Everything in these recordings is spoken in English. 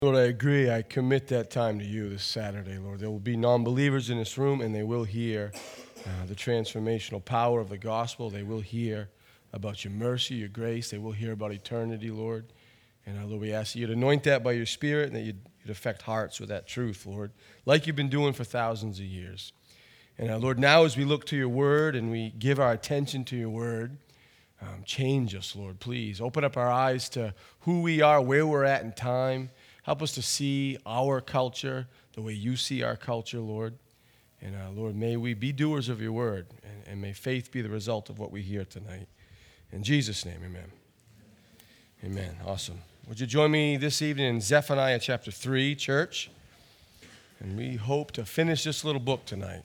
Lord, I agree. I commit that time to you this Saturday, Lord. There will be non-believers in this room, and they will hear the transformational power of the gospel. They will hear about your mercy, your grace. They will hear about eternity, Lord. And Lord, we ask you to anoint that by your Spirit and that you'd affect hearts with that truth, Lord, like you've been doing for thousands of years. And Lord, now as we look to your word and we give our attention to your word, change us, Lord, please. Open up our eyes to who we are, where we're at in time. Help us to see our culture the way you see our culture, Lord. And Lord, may we be doers of your word, and may faith be the result of what we hear tonight. In Jesus' name, amen. Amen. Awesome. Would you join me this evening in Zephaniah chapter 3, church? And we hope to finish this little book tonight.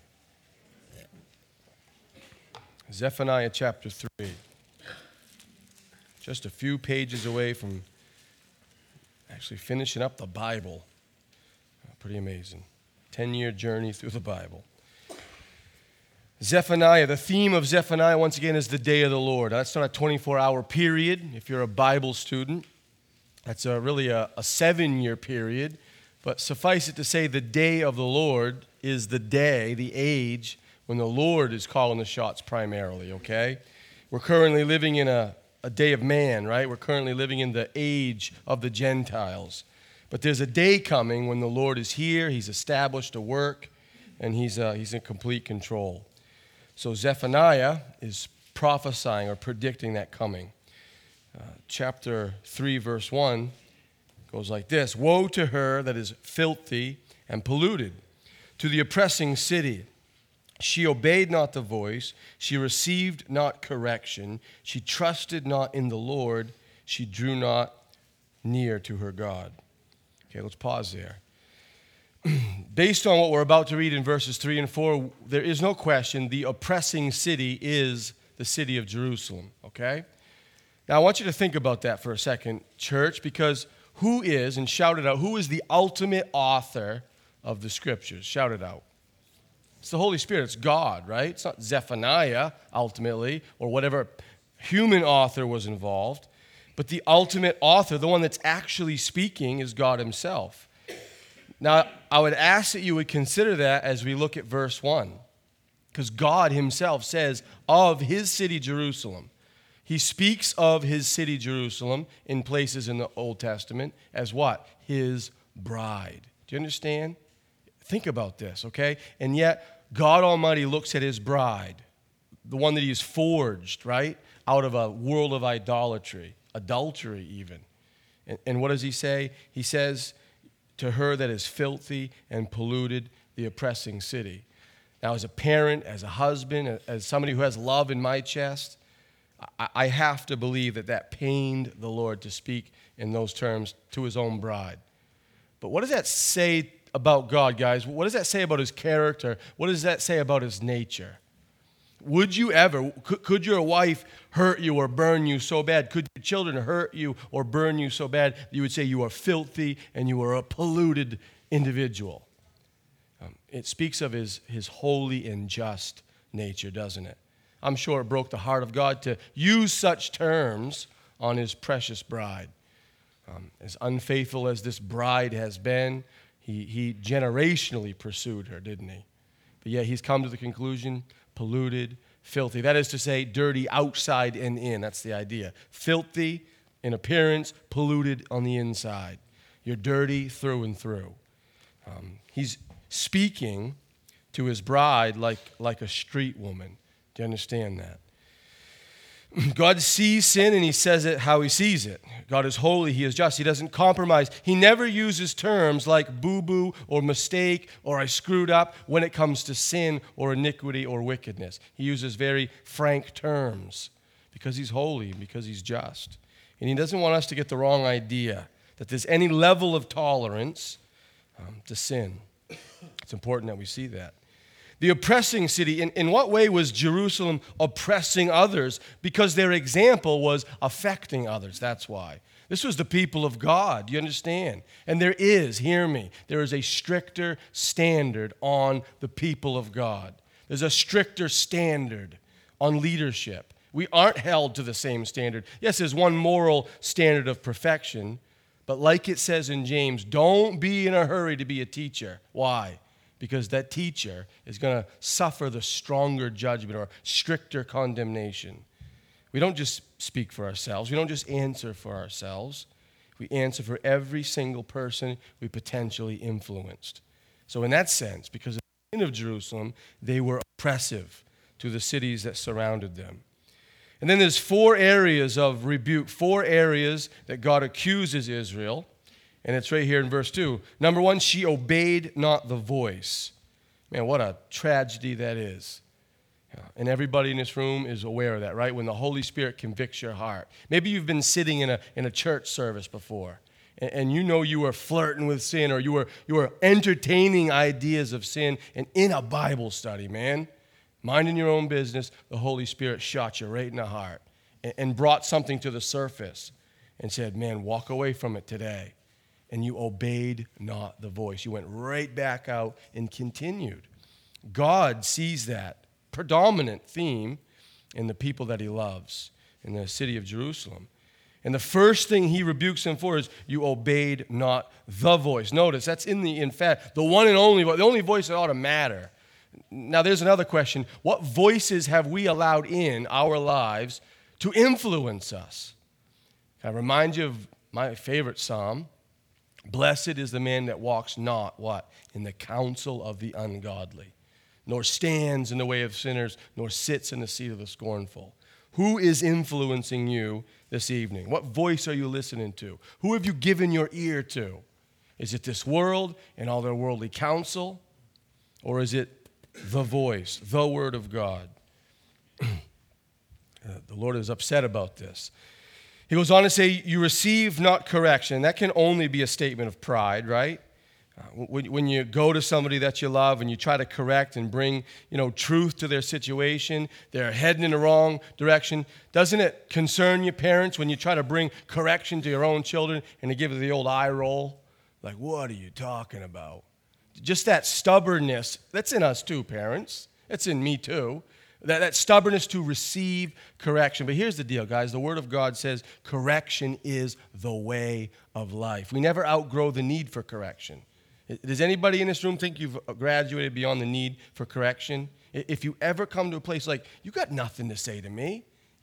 Zephaniah chapter 3. Just a few pages away from actually finishing up the Bible. Pretty amazing. 10-year journey through the Bible. Zephaniah, the theme of Zephaniah, once again, is the day of the Lord. That's not a 24-hour period if you're a Bible student. That's really a 7-year period. But suffice it to say, the day of the Lord is the day, the age, when the Lord is calling the shots primarily, okay? We're currently living in a day of man, right? We're currently living in the age of the Gentiles. But there's a day coming when the Lord is here, he's established a work, and he's in complete control. So Zephaniah is prophesying or predicting that coming. Chapter 3, verse 1 goes like this: Woe to her that is filthy and polluted, to the oppressing city. She obeyed not the voice, she received not correction, she trusted not in the Lord, she drew not near to her God. Okay, let's pause there. Based on what we're about to read in verses 3 and 4, there is no question the oppressing city is the city of Jerusalem, okay? Now I want you to think about that for a second, church, because who is, and shout it out, who is the ultimate author of the scriptures? Shout it out. It's the Holy Spirit. It's God, right? It's not Zephaniah, ultimately, or whatever human author was involved. But the ultimate author, the one that's actually speaking, is God himself. Now, I would ask that you would consider that as we look at verse 1. Because God himself says of his city, Jerusalem. He speaks of his city, Jerusalem, in places in the Old Testament as what? His bride. Do you understand? Think about this, okay? And yet, God Almighty looks at his bride, the one that he's forged, right, out of a world of idolatry, adultery even. And what does he say? He says, to her that is filthy and polluted, the oppressing city. Now, as a parent, as a husband, as somebody who has love in my chest, I have to believe that pained the Lord to speak in those terms to his own bride. But what does that say about God, guys? What does that say about his character? What does that say about his nature? Would you ever, could your wife hurt you or burn you so bad? Could your children hurt you or burn you so bad that you would say you are filthy and you are a polluted individual? It speaks of his holy and just nature, doesn't it? I'm sure it broke the heart of God to use such terms on his precious bride. As unfaithful as this bride has been, he generationally pursued her, didn't he? But yet he's come to the conclusion, polluted, filthy. That is to say, dirty outside and in. That's the idea. Filthy in appearance, polluted on the inside. You're dirty through and through. He's speaking to his bride like a street woman. Do you understand that? God sees sin and he says it how he sees it. God is holy, he is just, he doesn't compromise. He never uses terms like boo-boo or mistake or I screwed up when it comes to sin or iniquity or wickedness. He uses very frank terms because he's holy, because he's just. And he doesn't want us to get the wrong idea that there's any level of tolerance to sin. It's important that we see that. The oppressing city, in what way was Jerusalem oppressing others? Because their example was affecting others, that's why. This was the people of God, you understand? And there is, hear me, there is a stricter standard on the people of God. There's a stricter standard on leadership. We aren't held to the same standard. Yes, there's one moral standard of perfection, But like it says in James, don't be in a hurry to be a teacher. Why? Because that teacher is going to suffer the stronger judgment or stricter condemnation. We don't just speak for ourselves. We don't just answer for ourselves. We answer for every single person we potentially influenced. So in that sense, because of the sin of Jerusalem, they were oppressive to the cities that surrounded them. And then there's 4 areas of rebuke, 4 areas that God accuses Israel. And it's right here in verse 2. Number 1, she obeyed not the voice. Man, what a tragedy that is. And everybody in this room is aware of that, right? When the Holy Spirit convicts your heart. Maybe you've been sitting in a church service before, and you know you were flirting with sin, or you were entertaining ideas of sin, and in a Bible study, man, minding your own business, the Holy Spirit shot you right in the heart and brought something to the surface and said, man, walk away from it today. And you obeyed not the voice. You went right back out and continued. God sees that predominant theme in the people that he loves in the city of Jerusalem. And the first thing he rebukes them for is you obeyed not the voice. Notice that's in fact, the one and only, the only voice that ought to matter. Now there's another question. What voices have we allowed in our lives to influence us? Can I remind you of my favorite psalm? Blessed is the man that walks not, what? In the counsel of the ungodly, nor stands in the way of sinners, nor sits in the seat of the scornful. Who is influencing you this evening? What voice are you listening to? Who have you given your ear to? Is it this world and all their worldly counsel? Or is it the voice, the word of God? The Lord is upset about this. He goes on to say, you receive not correction. That can only be a statement of pride, right? When you go to somebody that you love and you try to correct and bring, truth to their situation, they're heading in the wrong direction. Doesn't it concern you, parents, when you try to bring correction to your own children and they give you the old eye roll? Like, what are you talking about? Just that stubbornness, that's in us too, parents. It's in me too. That stubbornness to receive correction. But here's the deal, guys. The Word of God says correction is the way of life. We never outgrow the need for correction. Does anybody in this room think you've graduated beyond the need for correction? If you ever come to a place like, you got nothing to say to me,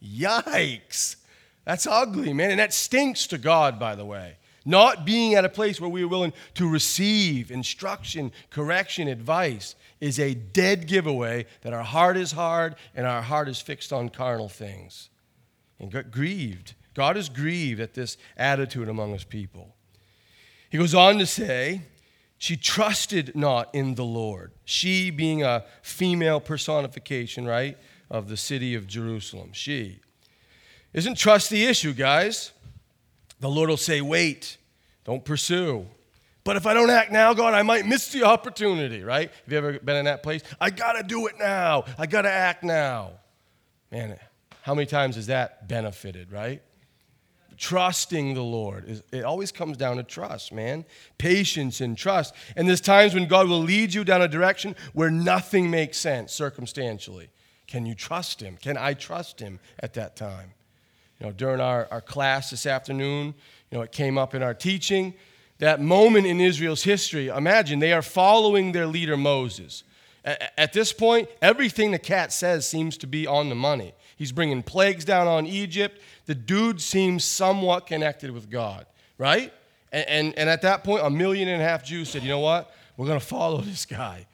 yikes. That's ugly, man. And that stinks to God, by the way. Not being at a place where we are willing to receive instruction, correction, advice is a dead giveaway that our heart is hard and our heart is fixed on carnal things. And got grieved. God is grieved at this attitude among his people. He goes on to say, she trusted not in the Lord. She being a female personification, right, of the city of Jerusalem. She. Isn't trust the issue, guys? The Lord will say, wait, don't pursue. But if I don't act now, God, I might miss the opportunity, right? Have you ever been in that place? I got to do it now. I got to act now. Man, how many times has that benefited, right? Trusting the Lord. It always comes down to trust, man. Patience and trust. And there's times when God will lead you down a direction where nothing makes sense circumstantially. Can you trust him? Can I trust him at that time? During our class this afternoon, it came up in our teaching, that moment in Israel's history. Imagine, they are following their leader Moses. At this point, everything the cat says seems to be on the money. He's bringing plagues down on Egypt. The dude seems somewhat connected with God, right? And at that point, 1.5 million Jews said, you know what? We're going to follow this guy.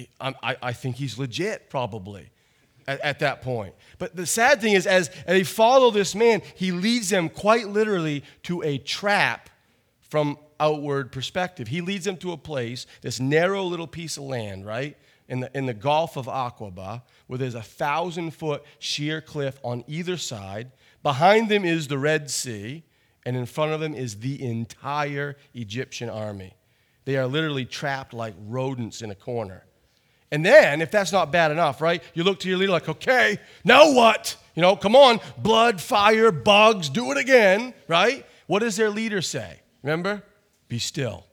I think he's legit, probably. At that point. But the sad thing is, as they follow this man, he leads them quite literally to a trap from outward perspective. He leads them to a place, this narrow little piece of land, right, in the Gulf of Aqaba, where there's 1,000-foot sheer cliff on either side. Behind them is the Red Sea, and in front of them is the entire Egyptian army. They are literally trapped like rodents in a corner. And then, if that's not bad enough, right, you look to your leader like, okay, now what? Come on, blood, fire, bugs, do it again, right? What does their leader say? Remember? Be still.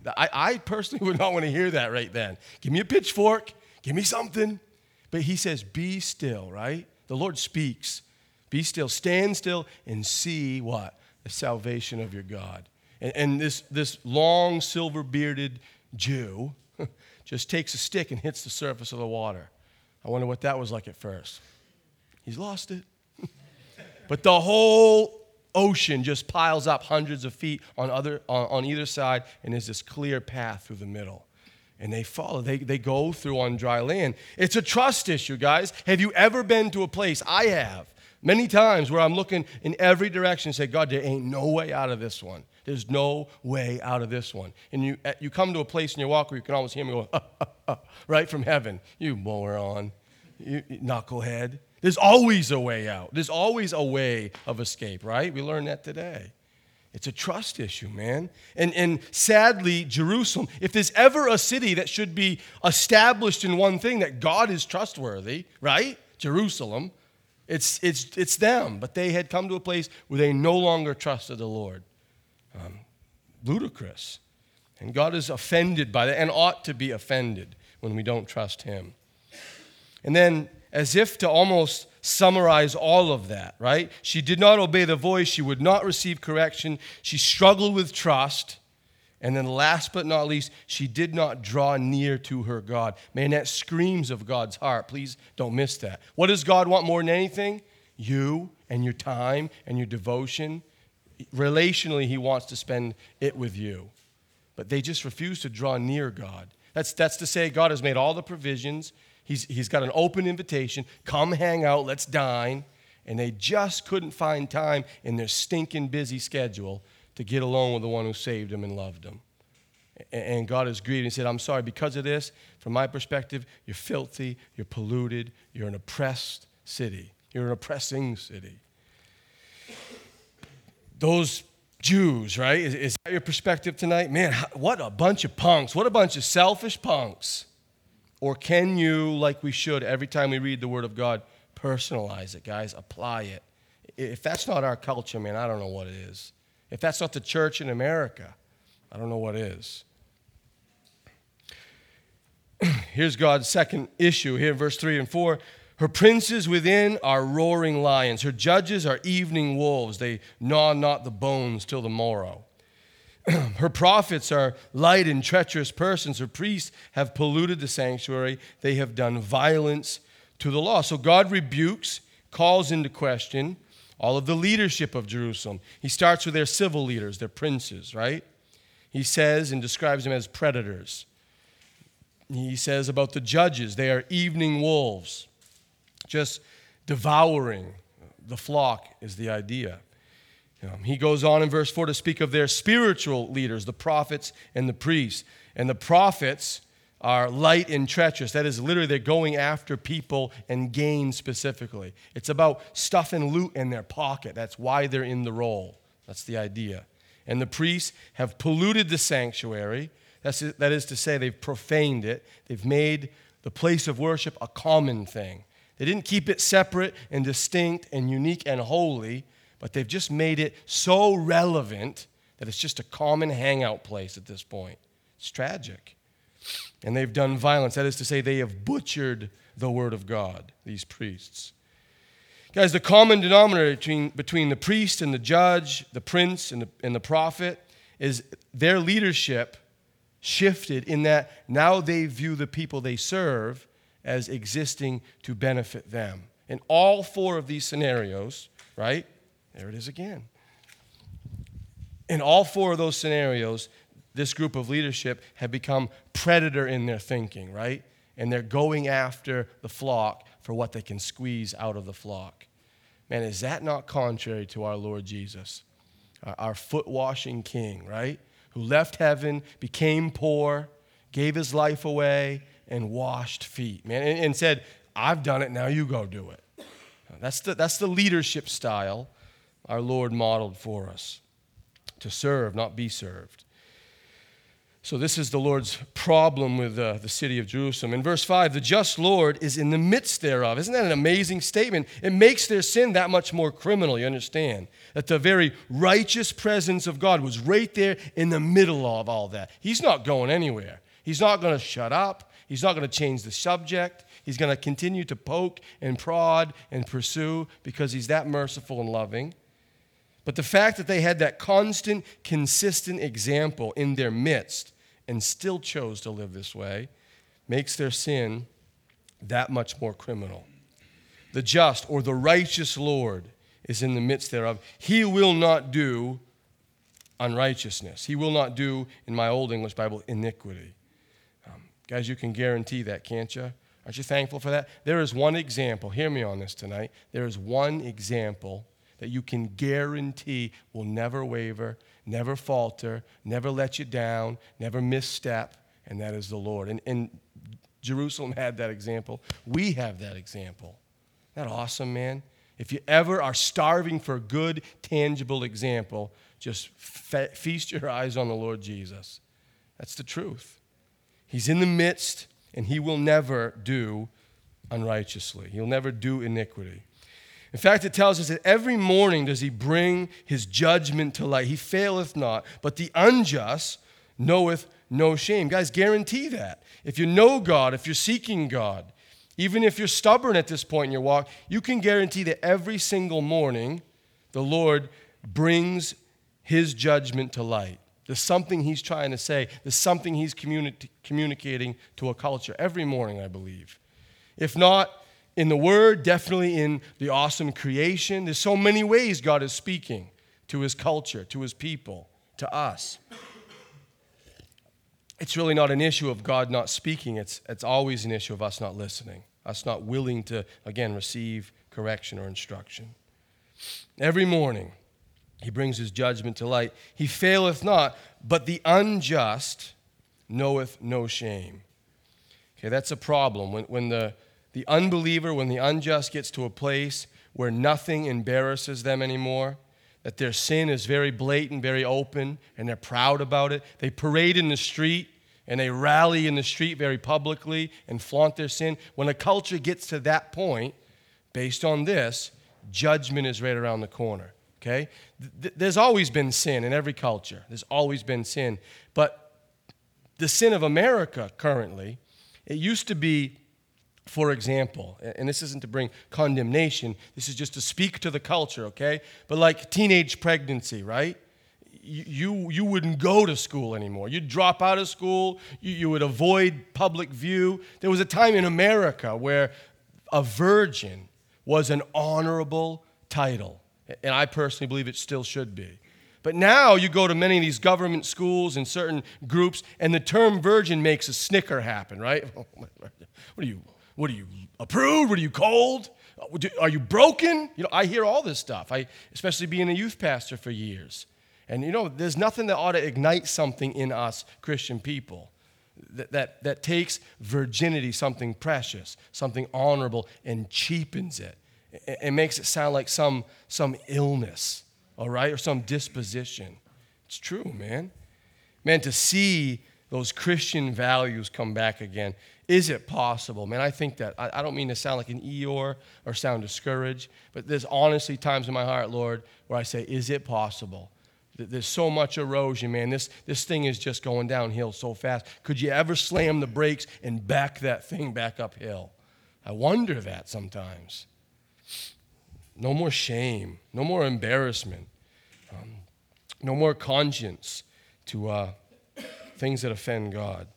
I personally would not want to hear that right then. Give me a pitchfork. Give me something. But he says, be still, right? The Lord speaks. Be still. Stand still and see what? The salvation of your God. And this long, silver-bearded Jew just takes a stick and hits the surface of the water. I wonder what that was like at first. He's lost it. But the whole ocean just piles up hundreds of feet on either side, and there's this clear path through the middle. And they follow. They go through on dry land. It's a trust issue, guys. Have you ever been to a place? I have. Many times where I'm looking in every direction and say, God, there ain't no way out of this one. There's no way out of this one. And you come to a place in your walk where you can almost hear me go, right from heaven. You moron, you knucklehead. There's always a way out. There's always a way of escape, right? We learned that today. It's a trust issue, man. And sadly, Jerusalem, if there's ever a city that should be established in one thing, that God is trustworthy, right? Jerusalem. It's them. But they had come to a place where they no longer trusted the Lord. Ludicrous. And God is offended by that and ought to be offended when we don't trust him. And then, as if to almost summarize all of that, right? She did not obey the voice. She would not receive correction. She struggled with trust. And then last but not least, she did not draw near to her God. Man, that screams of God's heart. Please don't miss that. What does God want more than anything? You and your time and your devotion. Relationally, he wants to spend it with you. But they just refuse to draw near God. That's to say God has made all the provisions. He's got an open invitation. Come hang out, let's dine. And they just couldn't find time in their stinking busy schedule to get along with the one who saved them and loved them. And God is grieved and said, I'm sorry, because of this, from my perspective, you're filthy, you're polluted, you're an oppressed city. You're an oppressing city. Those Jews, right? Is that your perspective tonight? Man, what a bunch of punks. What a bunch of selfish punks. Or can you, like we should every time we read the Word of God, personalize it, guys, apply it? If that's not our culture, man, I don't know what it is. If that's not the church in America, I don't know what is. Here's God's second issue here in verse 3 and 4. Her princes within are roaring lions. Her judges are evening wolves. They gnaw not the bones till the morrow. Her prophets are light and treacherous persons. Her priests have polluted the sanctuary. They have done violence to the law. So God rebukes, calls into question all of the leadership of Jerusalem. He starts with their civil leaders, their princes, right? He says and describes them as predators. He says about the judges, they are evening wolves, just devouring the flock is the idea. He goes on in verse 4 to speak of their spiritual leaders, the prophets and the priests. And the prophets are light and treacherous. That is, literally, they're going after people and gain specifically. It's about stuff and loot in their pocket. That's why they're in the role. That's the idea. And the priests have polluted the sanctuary. That is to say, they've profaned it. They've made the place of worship a common thing. They didn't keep it separate and distinct and unique and holy, but they've just made it so relevant that it's just a common hangout place at this point. It's tragic. And they've done violence. That is to say, they have butchered the word of God, these priests. Guys, the common denominator between the priest and the judge, the prince and the prophet, is their leadership shifted in that now they view the people they serve as existing to benefit them. In all four of these scenarios, right? There it is again. In all four of those scenarios, this group of leadership have become predator in their thinking, right? And they're going after the flock for what they can squeeze out of the flock. Man, is that not contrary to our Lord Jesus, our foot-washing king, right? Who left heaven, became poor, gave his life away, and washed feet, man, and said, I've done it, now you go do it. That's the leadership style our Lord modeled for us, to serve, not be served. So this is the Lord's problem with the city of Jerusalem. In verse 5, the just Lord is in the midst thereof. Isn't that an amazing statement? It makes their sin that much more criminal, you understand? That the very righteous presence of God was right there in the middle of all that. He's not going anywhere. He's not going to shut up. He's not going to change the subject. He's going to continue to poke and prod and pursue because he's that merciful and loving. But the fact that they had that constant, consistent example in their midst and still chose to live this way makes their sin that much more criminal. The just or the righteous Lord is in the midst thereof. He will not do unrighteousness. He will not do, in my old English Bible, iniquity. Guys, you can guarantee that, can't you? Aren't you thankful for that? There is one example. Hear me on this tonight. There is one example that you can guarantee will never waver, never falter, never let you down, never misstep, and that is the Lord. And Jerusalem had that example. We have that example. Isn't that awesome, man? If you ever are starving for a good, tangible example, just feast your eyes on the Lord Jesus. That's the truth. He's in the midst, and he will never do unrighteously. He'll never do iniquity. In fact, it tells us that every morning does he bring his judgment to light. He faileth not, but the unjust knoweth no shame. Guys, guarantee that. If you know God, if you're seeking God, even if you're stubborn at this point in your walk, you can guarantee that every single morning the Lord brings his judgment to light. There's something he's trying to say. There's something he's communicating to a culture every morning, I believe. If not in the Word, definitely in the awesome creation. There's so many ways God is speaking to his culture, to his people, to us. It's really not an issue of God not speaking. It's always an issue of us not listening, us not willing to, again, receive correction or instruction. Every morning, he brings his judgment to light. He faileth not, but the unjust knoweth no shame. Okay, that's a problem. When the unbeliever, when the unjust gets to a place where nothing embarrasses them anymore, that their sin is very blatant, very open, and they're proud about it. They parade in the street, and they rally in the street very publicly and flaunt their sin. When a culture gets to that point, based on this, judgment is right around the corner. Okay? There's always been sin in every culture. There's always been sin. But the sin of America currently, it used to be, for example, and this isn't to bring condemnation, this is just to speak to the culture, okay? But like teenage pregnancy, right? You wouldn't go to school anymore. You'd drop out of school. You would avoid public view. There was a time in America where a virgin was an honorable title. And I personally believe it still should be. But now you go to many of these government schools and certain groups, and the term virgin makes a snicker happen, right? What are you, approved? What are you, cold? Are you broken? You know, I hear all this stuff, especially being a youth pastor for years. And, you know, there's nothing that ought to ignite something in us Christian people that takes virginity, something precious, something honorable, and cheapens it. It makes it sound like some illness, all right, or some disposition. It's true, man. Man, to see those Christian values come back again, is it possible? Man, I think that. I don't mean to sound like an Eeyore or sound discouraged, but there's honestly times in my heart, Lord, where I say, is it possible? There's so much erosion, man. This thing is just going downhill so fast. Could you ever slam the brakes and back that thing back uphill? I wonder that sometimes. No more shame, no more embarrassment, no more conscience to things that offend God.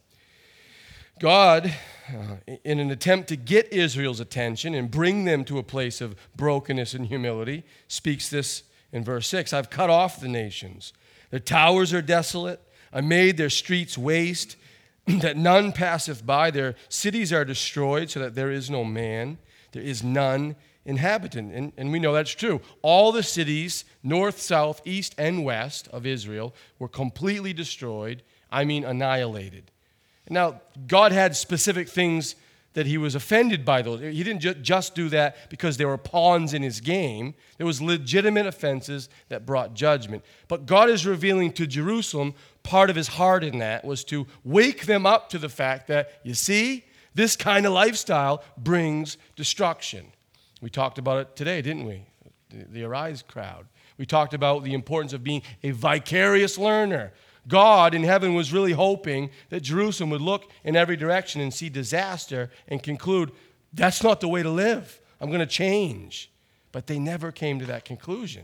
God, in an attempt to get Israel's attention and bring them to a place of brokenness and humility, speaks this in verse 6. I've cut off the nations. Their towers are desolate. I made their streets waste, that none passeth by. Their cities are destroyed, so that there is no man. There is none inhabitant. And we know that's true. All the cities, north, south, east, and west of Israel were completely destroyed. I mean, annihilated. Now, God had specific things that he was offended by those. He didn't just do that because they were pawns in his game. There was legitimate offenses that brought judgment. But God is revealing to Jerusalem, part of his heart in that was to wake them up to the fact that, you see, this kind of lifestyle brings destruction. We talked about it today, didn't we? The Arise crowd. We talked about the importance of being a vicarious learner. God in heaven was really hoping that Jerusalem would look in every direction and see disaster and conclude, that's not the way to live. I'm going to change. But they never came to that conclusion.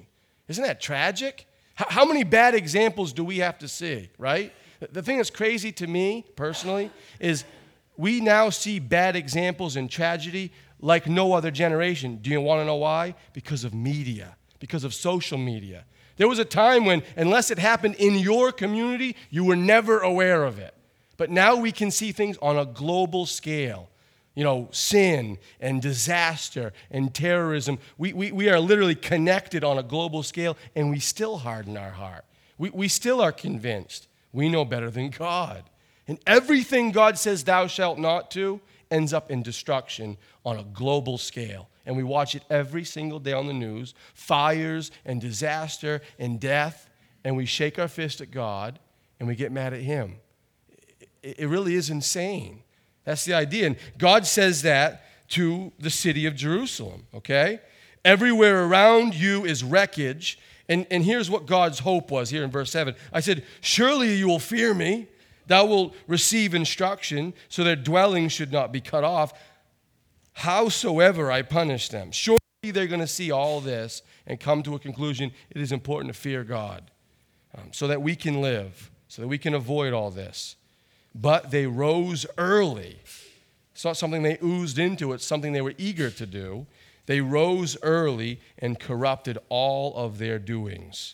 Isn't that tragic? How many bad examples do we have to see, right? The thing that's crazy to me, personally, is we now see bad examples in tragedy like no other generation. Do you want to know why? Because of media, because of social media. There was a time when, unless it happened in your community, you were never aware of it. But now we can see things on a global scale. You know, sin and disaster and terrorism. We are literally connected on a global scale, and we still harden our heart. We still are convinced we know better than God. And everything God says thou shalt not do ends up in destruction on a global scale. And we watch it every single day on the news, fires and disaster and death, and we shake our fist at God and we get mad at him. It really is insane. That's the idea. And God says that to the city of Jerusalem, okay? Everywhere around you is wreckage. And here's what God's hope was here in verse 7. I said, surely you will fear me. Thou wilt receive instruction, so their dwelling should not be cut off. Howsoever I punish them. Surely they're going to see all this and come to a conclusion. It is important to fear God so that we can live, so that we can avoid all this. But they rose early. It's not something they oozed into. It's something they were eager to do. They rose early and corrupted all of their doings.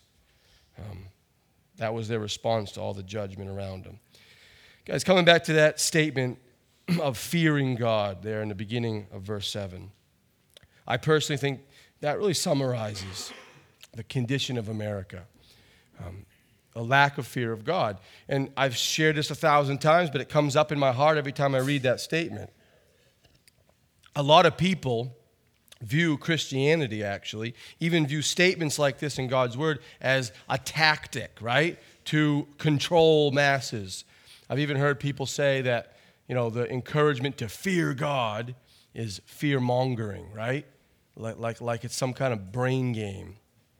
That was their response to all the judgment around them. Guys, coming back to that statement of fearing God there in the beginning of verse 7, I personally think that really summarizes the condition of America. A lack of fear of God. And I've shared this 1,000 times, but it comes up in my heart every time I read that statement. A lot of people view Christianity, actually, even view statements like this in God's Word as a tactic, right, to control masses. I've even heard people say that, you know, the encouragement to fear God is fear-mongering, right? Like it's some kind of brain game.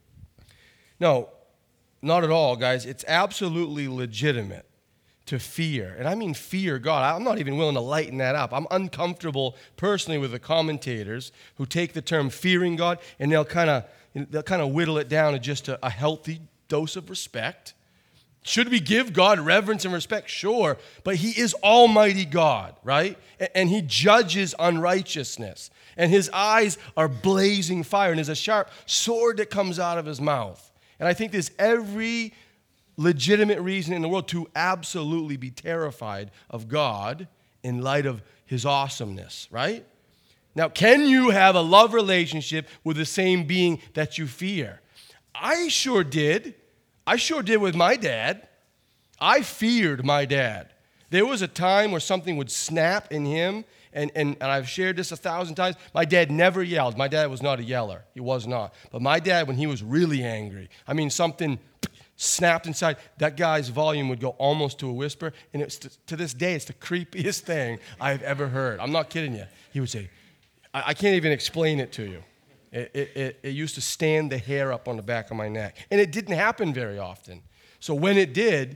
No, not at all, guys. It's absolutely legitimate to fear. And I mean fear God. I'm not even willing to lighten that up. I'm uncomfortable personally with the commentators who take the term fearing God and they'll kind of whittle it down to just a healthy dose of respect. Should we give God reverence and respect? Sure. But he is Almighty God, right? And he judges unrighteousness. And his eyes are blazing fire. And there's a sharp sword that comes out of his mouth. And I think there's every legitimate reason in the world to absolutely be terrified of God in light of his awesomeness, right? Now, can you have a love relationship with the same being that you fear? I sure did. I sure did with my dad. I feared my dad. There was a time where something would snap in him, and I've shared this 1,000 times. My dad never yelled. My dad was not a yeller. He was not. But my dad, when he was really angry, I mean, something snapped inside, that guy's volume would go almost to a whisper, and it's to this day, it's the creepiest thing I've ever heard. I'm not kidding you. He would say, I can't even explain it to you. It used to stand the hair up on the back of my neck. And it didn't happen very often. So when it did,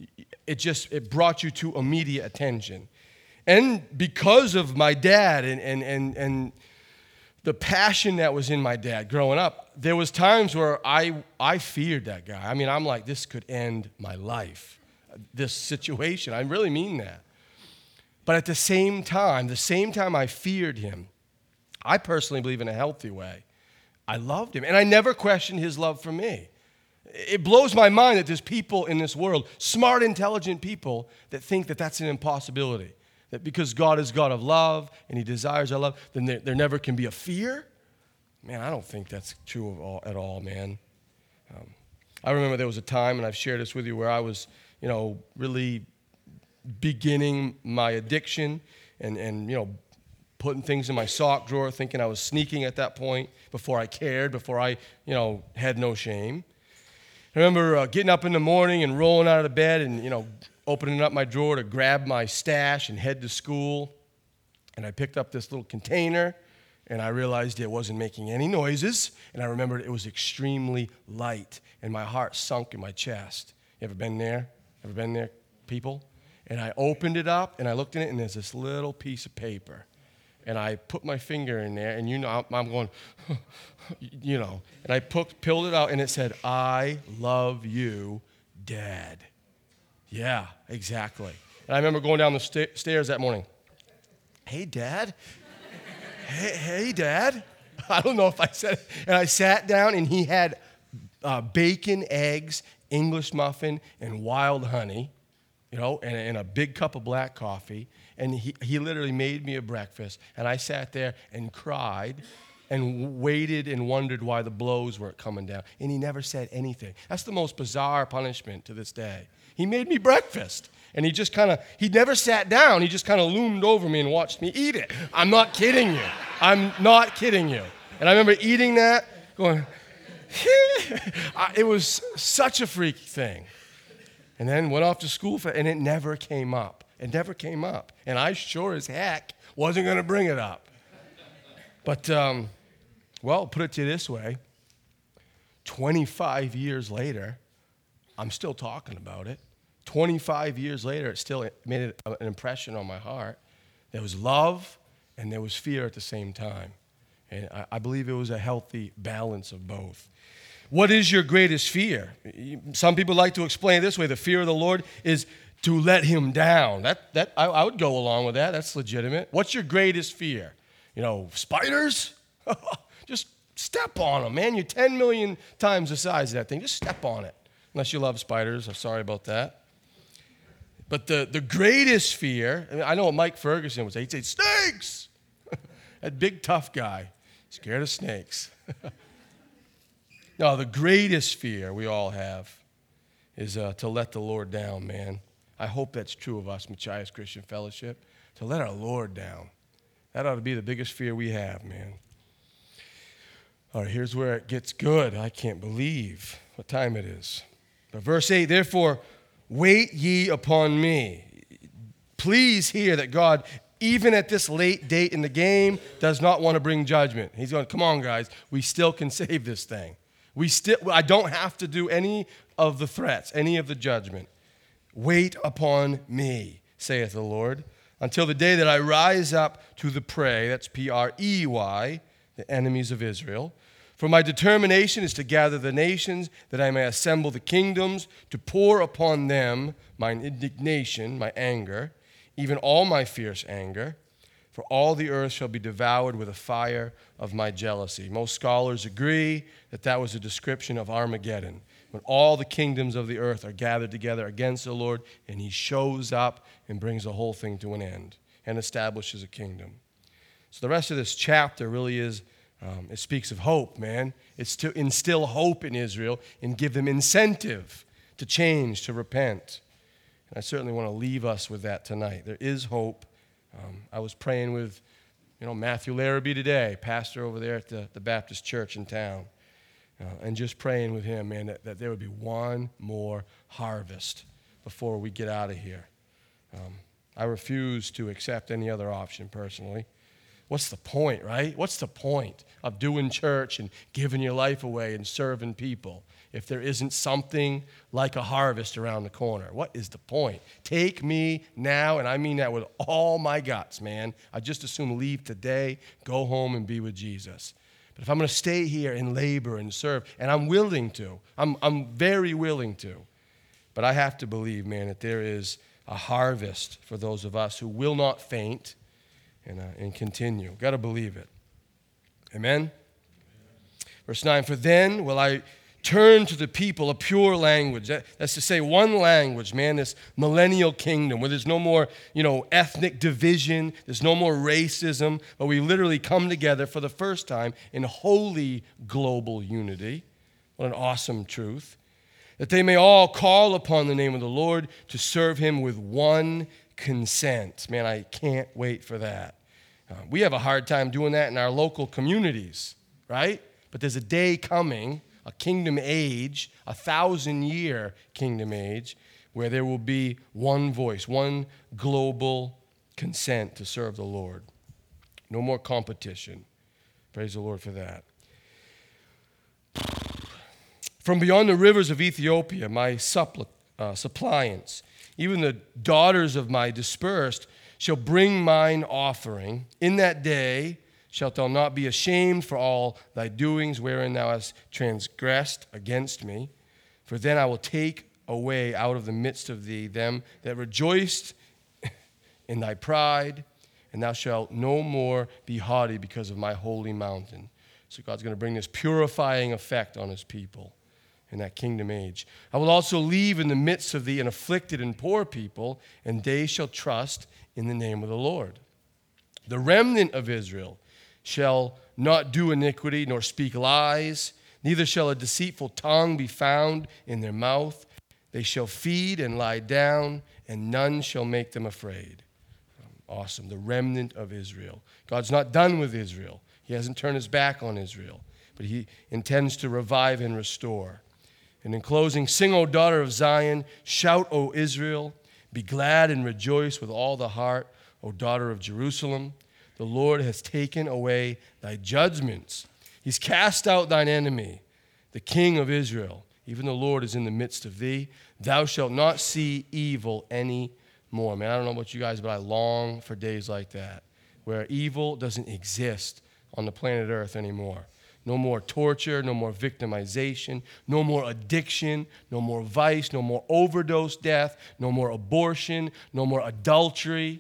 it brought you to immediate attention. And because of my dad and the passion that was in my dad growing up, there was times where I feared that guy. I mean, I'm like, this could end my life, this situation. I really mean that. But at the same time I feared him, I personally believe in a healthy way, I loved him. And I never questioned his love for me. It blows my mind that there's people in this world, smart, intelligent people, that think that that's an impossibility. That because God is God of love and he desires our love, then there never can be a fear? Man, I don't think that's true at all, man. I remember there was a time, and I've shared this with you, where I was, really beginning my addiction and putting things in my sock drawer, thinking I was sneaking at that point before I cared, before I, had no shame. I remember getting up in the morning and rolling out of the bed and, opening up my drawer to grab my stash and head to school. And I picked up this little container, and I realized it wasn't making any noises. And I remembered it was extremely light, and my heart sunk in my chest. You ever been there? Ever been there, people? And I opened it up, and I looked in it, and there's this little piece of paper. And I put my finger in there, and I'm going, and I peeled it out, and it said, "I love you, Dad." Yeah, exactly. And I remember going down the stairs that morning. "Hey, Dad. Hey, Dad." I don't know if I said it. And I sat down, and he had bacon, eggs, English muffin, and wild honey, and a big cup of black coffee. And he literally made me a breakfast. And I sat there and cried and waited and wondered why the blows weren't coming down. And he never said anything. That's the most bizarre punishment to this day. He made me breakfast. And he never sat down. He just kind of loomed over me and watched me eat it. I'm not kidding you. I'm not kidding you. And I remember eating that, going, it was such a freaky thing. And then went off to school, and it never came up. It never came up. And I sure as heck wasn't going to bring it up. But, put it to you this way. 25 years later, I'm still talking about it. 25 years later, it still made an impression on my heart. There was love and there was fear at the same time. And I believe it was a healthy balance of both. What is your greatest fear? Some people like to explain it this way. The fear of the Lord is to let him down. I would go along with that. That's legitimate. What's your greatest fear? Spiders? Just step on them, man. You're 10 million times the size of that thing. Just step on it. Unless you love spiders. I'm sorry about that. But the greatest fear, I know what Mike Ferguson would say. He'd say, snakes! That big tough guy, scared of snakes. No, the greatest fear we all have is to let the Lord down, man. I hope that's true of us, Machias Christian Fellowship, to let our Lord down. That ought to be the biggest fear we have, man. All right, here's where it gets good. I can't believe what time it is. But verse 8, therefore, wait ye upon me. Please hear that God, even at this late date in the game, does not want to bring judgment. He's going, come on, guys. We still can save this thing. I don't have to do any of the threats, any of the judgment. Wait upon me, saith the Lord, until the day that I rise up to the prey, that's P-R-E-Y, the enemies of Israel. For my determination is to gather the nations, that I may assemble the kingdoms, to pour upon them mine indignation, my anger, even all my fierce anger. For all the earth shall be devoured with the fire of my jealousy. Most scholars agree that was a description of Armageddon, when all the kingdoms of the earth are gathered together against the Lord, and he shows up and brings the whole thing to an end and establishes a kingdom. So the rest of this chapter really is, it speaks of hope, man. It's to instill hope in Israel and give them incentive to change, to repent. And I certainly want to leave us with that tonight. There is hope. I was praying with, Matthew Larrabee today, pastor over there at the Baptist church in town, and just praying with him, man, that there would be one more harvest before we get out of here. I refuse to accept any other option personally. What's the point, right? What's the point of doing church and giving your life away and serving people if there isn't something like a harvest around the corner? What is the point? Take me now, and I mean that with all my guts, man. I just assume leave today, go home and be with Jesus. But if I'm going to stay here and labor and serve, and I'm willing to, I'm very willing to, but I have to believe, man, that there is a harvest for those of us who will not faint and continue. Got to believe it. Amen? Verse 9, for then will I turn to the people a pure language. That's to say one language, man, this millennial kingdom where there's no more, ethnic division, there's no more racism, but we literally come together for the first time in holy global unity. What an awesome truth. That they may all call upon the name of the Lord to serve him with one consent. Man, I can't wait for that. We have a hard time doing that in our local communities, right? But there's a day coming, a kingdom age, 1,000-year kingdom age, where there will be one voice, one global consent to serve the Lord. No more competition. Praise the Lord for that. From beyond the rivers of Ethiopia, my suppliants, Even the daughters of my dispersed shall bring mine offering. In that day shalt thou not be ashamed for all thy doings wherein thou hast transgressed against me. For then I will take away out of the midst of thee them that rejoiced in thy pride, and thou shalt no more be haughty because of my holy mountain. So God's going to bring this purifying effect on his people in that kingdom age. I will also leave in the midst of thee an afflicted and poor people, and they shall trust in the name of the Lord. The remnant of Israel shall not do iniquity nor speak lies, neither shall a deceitful tongue be found in their mouth. They shall feed and lie down, and none shall make them afraid. Awesome. The remnant of Israel. God's not done with Israel. He hasn't turned his back on Israel, but he intends to revive and restore. And in closing, sing, O daughter of Zion, shout, O Israel, be glad and rejoice with all the heart, O daughter of Jerusalem. The Lord has taken away thy judgments. He's cast out thine enemy, the King of Israel. Even the Lord is in the midst of thee. Thou shalt not see evil any more. Man, I don't know about you guys, but I long for days like that, where evil doesn't exist on the planet Earth anymore. No more torture, no more victimization, no more addiction, no more vice, no more overdose death, no more abortion, no more adultery.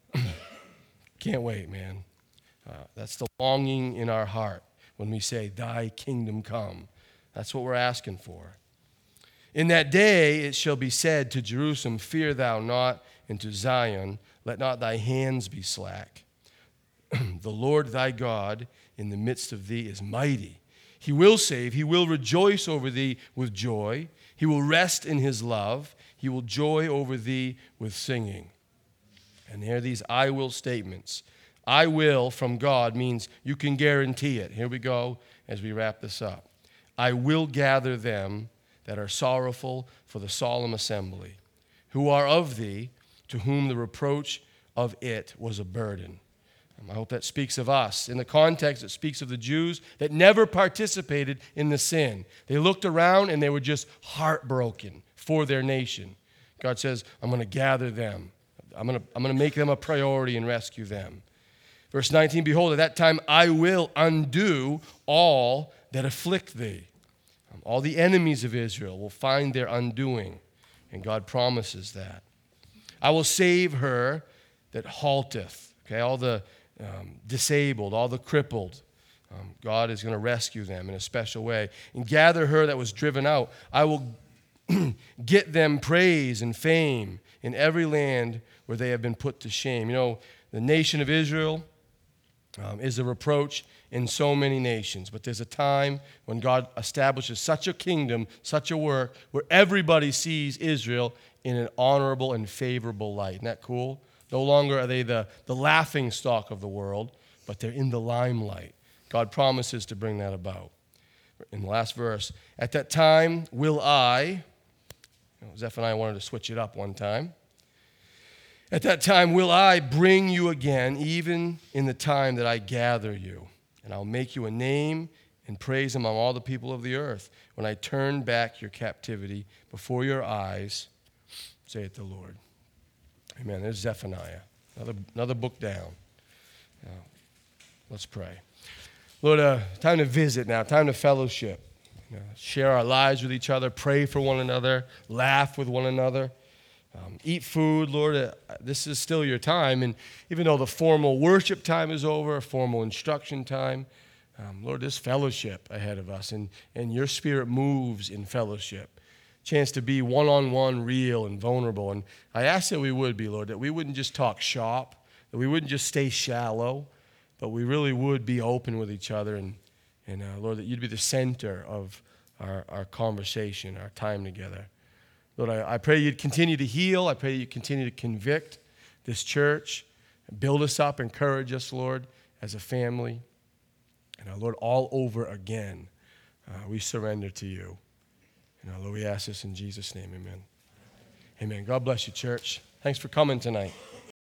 Can't wait, man. That's the longing in our heart when we say, thy kingdom come. That's what we're asking for. In that day it shall be said to Jerusalem, fear thou not, and to Zion, let not thy hands be slack. The Lord thy God in the midst of thee is mighty. He will save. He will rejoice over thee with joy. He will rest in his love. He will joy over thee with singing. And here are these I will statements. I will from God means you can guarantee it. Here we go as we wrap this up. I will gather them that are sorrowful for the solemn assembly, who are of thee, to whom the reproach of it was a burden. I hope that speaks of us. In the context, it speaks of the Jews that never participated in the sin. They looked around and they were just heartbroken for their nation. God says, I'm going to gather them. I'm going to make them a priority and rescue them. Verse 19, behold, at that time I will undo all that afflict thee. All the enemies of Israel will find their undoing, and God promises that. I will save her that halteth. Okay, all the disabled, all the crippled. God is going to rescue them in a special way. And gather her that was driven out. I will get them praise and fame in every land where they have been put to shame. You know, the nation of Israel is a reproach in so many nations. But there's a time when God establishes such a kingdom, such a work, where everybody sees Israel in an honorable and favorable light. Isn't that cool? No longer are they the laughing stock of the world, but they're in the limelight. God promises to bring that about. In the last verse, at that time will I, Zephaniah wanted to switch it up one time. At that time will I bring you again, even in the time that I gather you. And I'll make you a name and praise among all the people of the earth when I turn back your captivity before your eyes, saith the Lord. Amen. There's Zephaniah. Another book down. Let's pray. Lord, time to visit now, time to fellowship. Share our lives with each other, pray for one another, laugh with one another. Eat food, Lord. This is still your time. And even though the formal worship time is over, formal instruction time, Lord, there's fellowship ahead of us. And your spirit moves in fellowship. Chance to be one-on-one, real and vulnerable. And I ask that we would be, Lord, that we wouldn't just talk shop, that we wouldn't just stay shallow, but we really would be open with each other. And Lord, that you'd be the center of our conversation, our time together. Lord, I pray you'd continue to heal. I pray you'd continue to convict this church, build us up, encourage us, Lord, as a family. And Lord, all over again, we surrender to you. And Lord, we ask this in Jesus' name, amen. Amen. God bless you, church. Thanks for coming tonight.